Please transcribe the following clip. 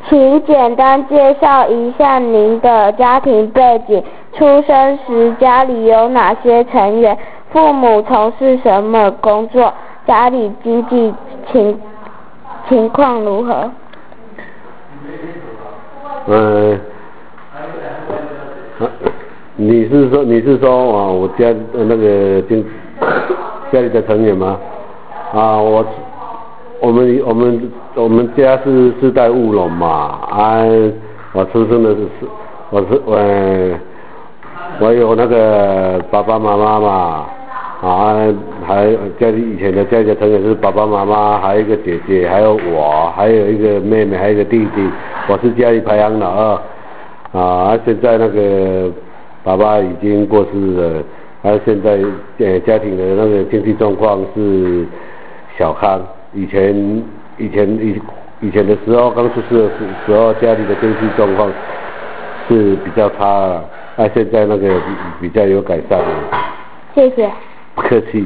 请简单介绍一下您的家庭背景，出生时家里有哪些成员，父母从事什么工作，家里经济情况如何？ 你是说我家那个家里的成员吗？我们家是4代务农嘛，我出生的我有那个爸爸妈妈嘛，还家里以前的家里的成员是爸爸妈妈，还有一个姐姐，还有我，还有一个妹妹，还有一个弟弟，我是家里排行老2，现在那个爸爸已经过世了，现在家庭的那个经济状况是小康。以前的时候，刚出世的时候，家里的经济状况是比较差了，现在那个比较有改善了。 谢谢。 不客气。